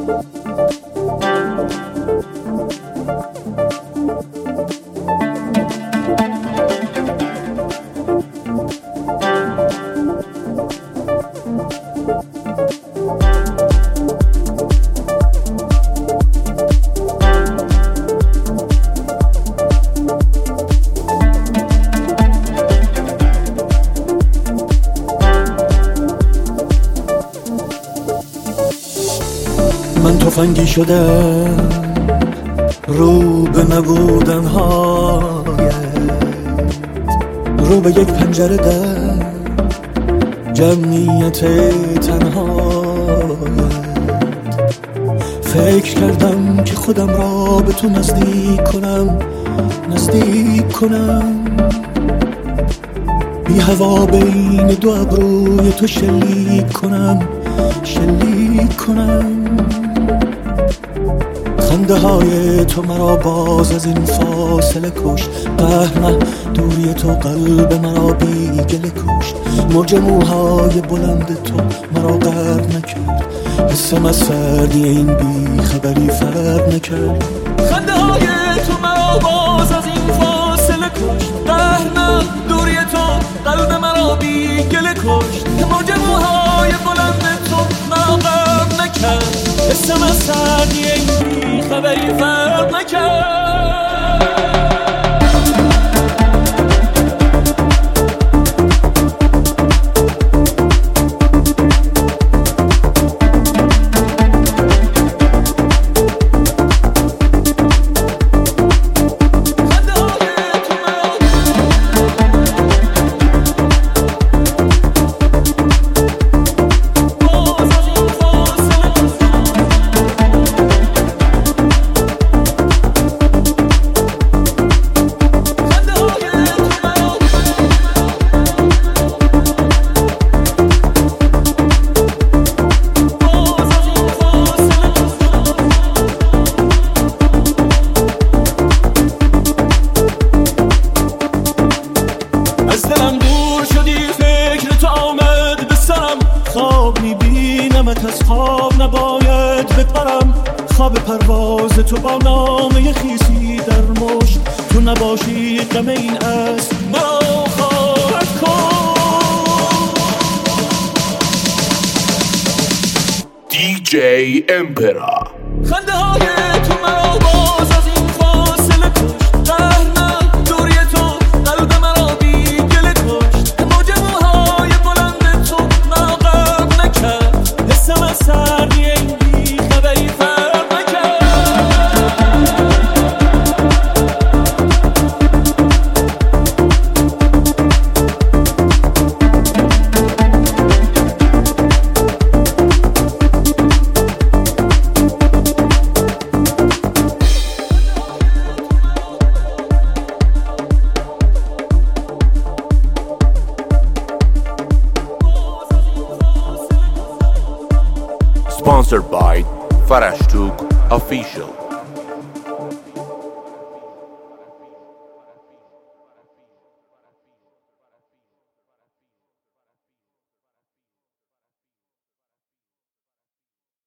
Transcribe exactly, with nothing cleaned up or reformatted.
من تفنگی شدم رو به نبودن هایت، رو به یک پنجره در جمعیت تنهایت. فکر کردم که خودم را به تو نزدیک کنم، نزدیک کنم، بی هوا بین دو ابروی تو شلیک کنم، شلیک کنم. خنده های تو مرا باز از این فاصله کشت، قهر دوری تو قلب مرا بی گله کشت. موج موهای بلند تو مرا غرق نکرد، حسم از سردی این بی خبری فرق نکرد. خنده های تو مرا باز از این فاصله کشت، قهر دوری تو قلب مرا بی گله کشت. موج موهای بلند تو مرا غرق نکرد، حسم از سردی این بی خبری فرق نکرد. خواب میبینمت از خواب نباید بپرم، خواب پرواز تو با نامه خیسی در مشت. تو نباشی غم این است مرا خواهد کن. دی جی امپرا. خنده های تو مرا باز از این فاصله کشت، قهر دوری تو قلب مرا بی گله کشت. موج موهای بلند تو مرا غرق نکرد، حسم از سردی این بی خبری فرق نکرد. Sponsored by Farashtuk Official.